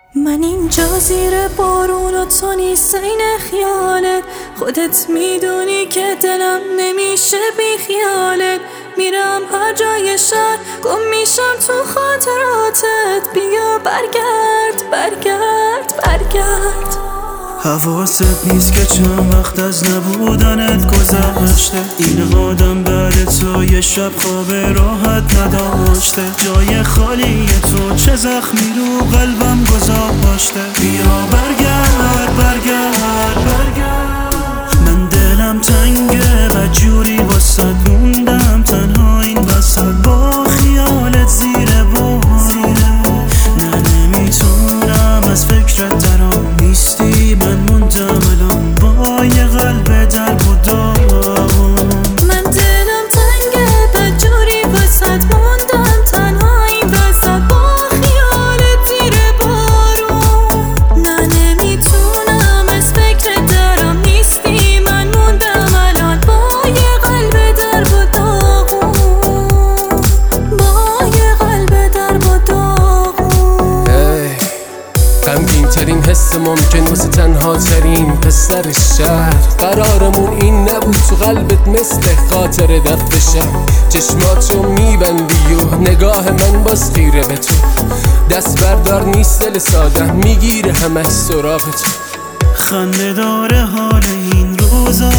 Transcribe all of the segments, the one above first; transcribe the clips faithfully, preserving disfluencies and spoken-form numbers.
من اینجا زیر بارون و تو نیست این خیالت، خودت میدونی که دلم نمیشه بی خیالت. میرم هر جای شهر گم میشم تو خاطراتت، بیا برگرد برگرد برگرد. حواست نیست که چند وقت از نبودنت گذشته، این آدم بعد تو یه شب خواب راحت نداشته. جای خالی تو چه زخمی رو قلبم گذاشته، بیا برگرد برگرد برگرد. من دلم تنگه بدجوری واسه موندم تنها این وسط با خیالت زیر بار. نه نمیتونم از فکرت درام نیستی، من موندم الان با یه قلب در و داغون. من دلم تنگه بدجوری واسه موندم تنها این وسط با خیالت زیر بارون. نه نمیتونم از فکرت درام نیستی، من موندم الان با یه قلب در و داغون، با یه قلب در و داغون. غمگین ترین حس ممکن واسه تنها ترین پسر شهر، قرارمون این نبود تو قلبت مثل خاطر دفت شب. چشماتو میبندی و نگاه من باز خیره به تو، دست بردار نیست دل ساده میگیره همه سراغ تو. خنده داره حال این روزا،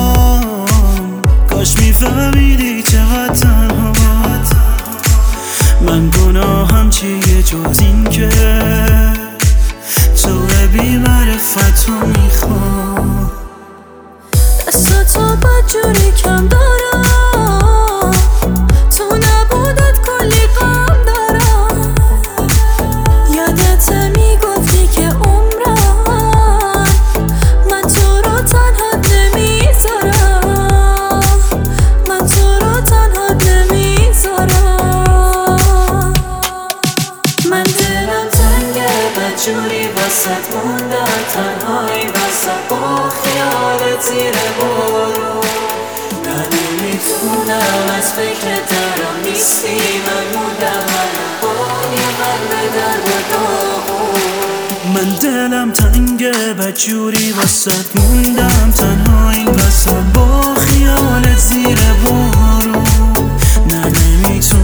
کاش میفهمیدی چقدر تنها من. گناهم چیه جز این که تو بی معرفت رو میخوام. دستاتو بدجوری کم دارم، تو نبودت کلی غم دارم. یادت میگفتی که عمرم من تو رو تنها نمیذارم، من تو رو تنها نمیذارم. من دلم تنگه بدجوری واسه موندم تنهایی واسه با خیالت زیر بارون. نه نمیتونم از فکر درم نیستی، من موندم الان با یه قلب در و داغون. من دلم تنگه بدجوری واسه موندم تنهایی واسه با خیالت زیر بارون. نه نمیتونم